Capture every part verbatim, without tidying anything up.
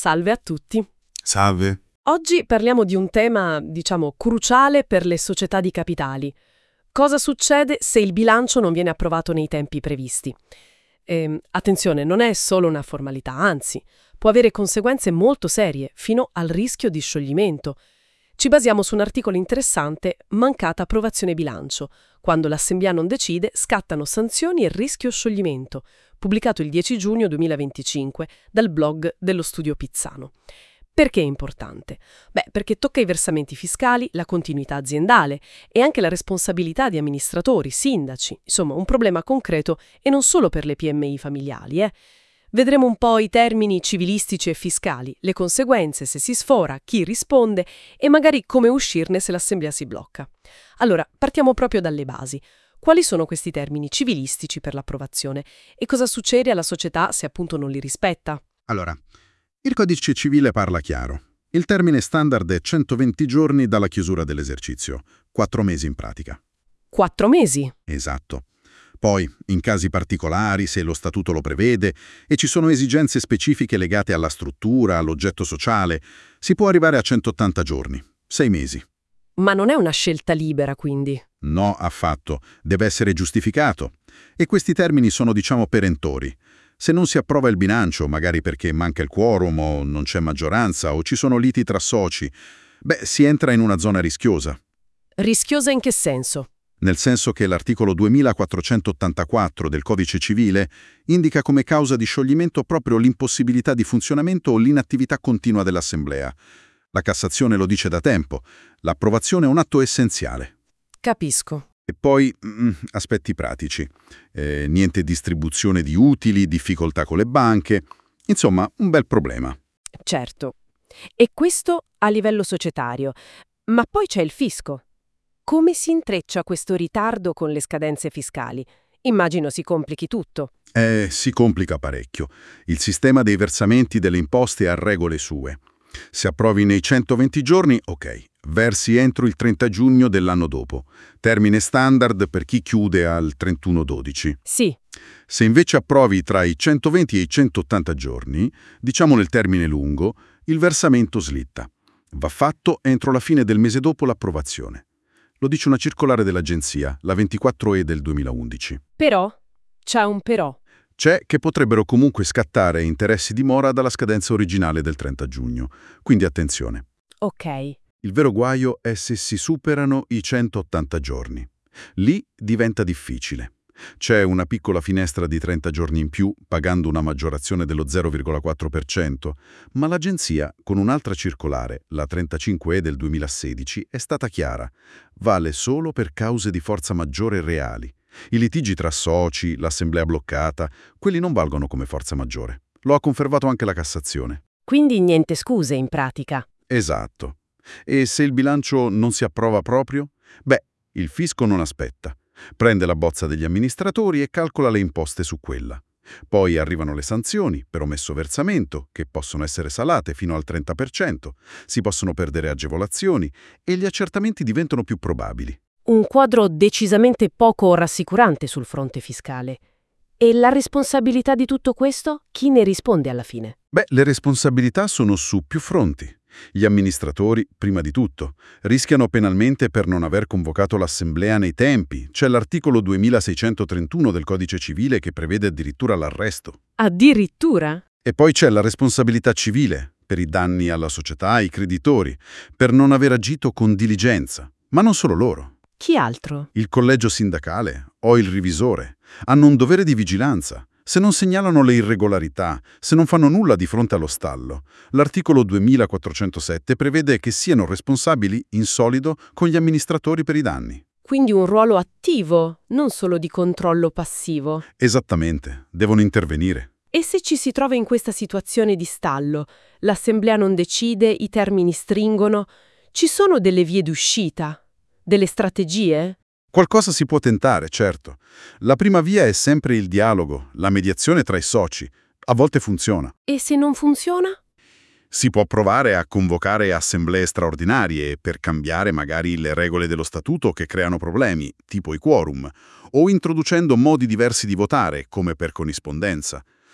Salve a tutti. Salve. Oggi parliamo di un tema, diciamo, cruciale per le società di capitali. Cosa succede se il bilancio non viene approvato nei tempi previsti? Ehm, attenzione, non è solo una formalità, anzi, può avere conseguenze molto serie, fino al rischio di scioglimento. Ci basiamo su un articolo interessante, Mancata approvazione bilancio. Quando l'Assemblea non decide, scattano sanzioni e rischio scioglimento, pubblicato il dieci giugno duemilaventicinque dal blog dello Studio Pizzano. Perché è importante? Beh, perché tocca i versamenti fiscali, la continuità aziendale e anche la responsabilità di amministratori, sindaci, insomma un problema concreto e non solo per le P M I familiari, eh. Vedremo un po' i termini civilistici e fiscali, le conseguenze se si sfora, chi risponde e magari come uscirne se l'assemblea si blocca. Allora, partiamo proprio dalle basi. Quali sono questi termini civilistici per l'approvazione e cosa succede alla società se appunto non li rispetta? Allora, il codice civile parla chiaro. Il termine standard è centoventi giorni dalla chiusura dell'esercizio, quattro mesi in pratica. Quattro mesi? Esatto. Poi, in casi particolari, se lo statuto lo prevede e ci sono esigenze specifiche legate alla struttura, all'oggetto sociale, si può arrivare a centottanta giorni, sei mesi. Ma non è una scelta libera, quindi? No, affatto. Deve essere giustificato. E questi termini sono, diciamo, perentori. Se non si approva il bilancio, magari perché manca il quorum o non c'è maggioranza o ci sono liti tra soci, beh, si entra in una zona rischiosa. Rischiosa in che senso? Nel senso che l'articolo duemilaquattrocentottantaquattro del Codice Civile indica come causa di scioglimento proprio l'impossibilità di funzionamento o l'inattività continua dell'Assemblea. La Cassazione lo dice da tempo. L'approvazione è un atto essenziale. Capisco. E poi, mm, aspetti pratici. Eh, niente distribuzione di utili, difficoltà con le banche. Insomma, un bel problema. Certo. E questo a livello societario. Ma poi c'è il fisco. Come si intreccia questo ritardo con le scadenze fiscali? Immagino si complichi tutto. Eh, si complica parecchio. Il sistema dei versamenti delle imposte ha regole sue. Se approvi nei centoventi giorni, ok. Versi entro il trenta giugno dell'anno dopo. Termine standard per chi chiude al trentuno dodici. Sì. Se invece approvi tra i centoventi e i centottanta giorni, diciamo nel termine lungo, il versamento slitta. Va fatto entro la fine del mese dopo l'approvazione. Lo dice una circolare dell'agenzia, la ventiquattro E del duemilaundici. Però? C'è un però. C'è che potrebbero comunque scattare interessi di mora dalla scadenza originale del trenta giugno. Quindi attenzione. Ok. Il vero guaio è se si superano i centottanta giorni. Lì diventa difficile. C'è una piccola finestra di trenta giorni in più, pagando una maggiorazione dello zero virgola quattro per cento, ma l'agenzia, con un'altra circolare, la trentacinque E del duemilasedici, è stata chiara. Vale solo per cause di forza maggiore reali. I litigi tra soci, l'assemblea bloccata, quelli non valgono come forza maggiore. Lo ha confermato anche la Cassazione. Quindi niente scuse in pratica. Esatto. E se il bilancio non si approva proprio? Beh, il fisco non aspetta. Prende la bozza degli amministratori e calcola le imposte su quella. Poi arrivano le sanzioni per omesso versamento, che possono essere salate fino al trenta per cento, si possono perdere agevolazioni e gli accertamenti diventano più probabili. Un quadro decisamente poco rassicurante sul fronte fiscale. E la responsabilità di tutto questo? Chi ne risponde alla fine? Beh, le responsabilità sono su più fronti. Gli amministratori, prima di tutto, rischiano penalmente per non aver convocato l'assemblea nei tempi. C'è l'articolo duemilaseicentotrentuno del Codice Civile che prevede addirittura l'arresto. Addirittura? E poi c'è la responsabilità civile, per i danni alla società e ai creditori, per non aver agito con diligenza. Ma non solo loro. Chi altro? Il collegio sindacale o il revisore hanno un dovere di vigilanza. Se non segnalano le irregolarità, se non fanno nulla di fronte allo stallo, l'articolo duemilaquattrocentosette prevede che siano responsabili in solido con gli amministratori per i danni. Quindi un ruolo attivo, non solo di controllo passivo. Esattamente, devono intervenire. E se ci si trova in questa situazione di stallo, l'assemblea non decide, i termini stringono, ci sono delle vie d'uscita? Delle strategie? Qualcosa si può tentare, certo. La prima via è sempre il dialogo, la mediazione tra i soci. A volte funziona. E se non funziona? Si può provare a convocare assemblee straordinarie per cambiare magari le regole dello statuto che creano problemi, tipo i quorum, o introducendo modi diversi di votare, come per corrispondenza.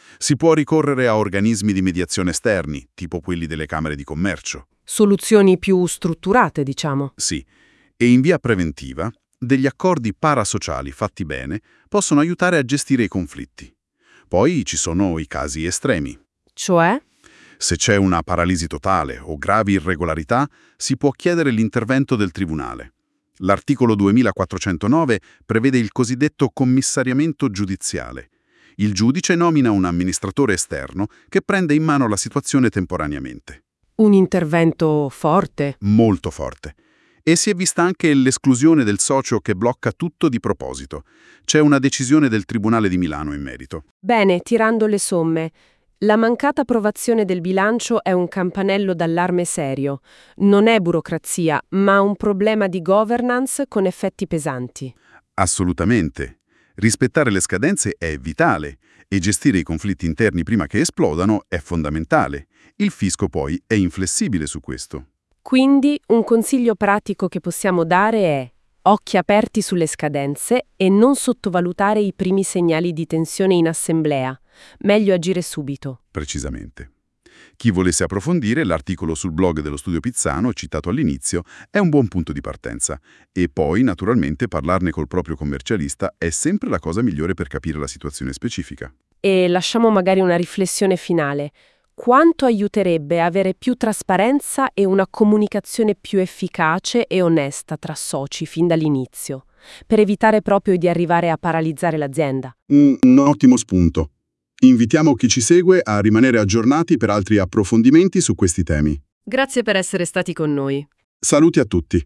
Si può ricorrere a organismi di mediazione esterni, tipo quelli delle camere di commercio. Soluzioni più strutturate, diciamo. Sì, e in via preventiva, degli accordi parasociali fatti bene possono aiutare a gestire i conflitti. Poi ci sono i casi estremi. Cioè? Se c'è una paralisi totale o gravi irregolarità, si può chiedere l'intervento del tribunale. L'articolo duemilaquattrocentonove prevede il cosiddetto commissariamento giudiziale. Il giudice nomina un amministratore esterno che prende in mano la situazione temporaneamente. Un intervento forte. Molto forte. E si è vista anche l'esclusione del socio che blocca tutto di proposito. C'è una decisione del Tribunale di Milano in merito. Bene, tirando le somme, la mancata approvazione del bilancio è un campanello d'allarme serio. Non è burocrazia, ma un problema di governance con effetti pesanti. Assolutamente. Rispettare le scadenze è vitale e gestire i conflitti interni prima che esplodano è fondamentale. Il fisco poi è inflessibile su questo. Quindi un consiglio pratico che possiamo dare è: occhi aperti sulle scadenze e non sottovalutare i primi segnali di tensione in assemblea. Meglio agire subito. Precisamente. Chi volesse approfondire, l'articolo sul blog dello Studio Pizzano, citato all'inizio, è un buon punto di partenza. E poi, naturalmente, parlarne col proprio commercialista è sempre la cosa migliore per capire la situazione specifica. E lasciamo magari una riflessione finale. Quanto aiuterebbe avere più trasparenza e una comunicazione più efficace e onesta tra soci fin dall'inizio, per evitare proprio di arrivare a paralizzare l'azienda? Un, un ottimo spunto. Invitiamo chi ci segue a rimanere aggiornati per altri approfondimenti su questi temi. Grazie per essere stati con noi. Saluti a tutti.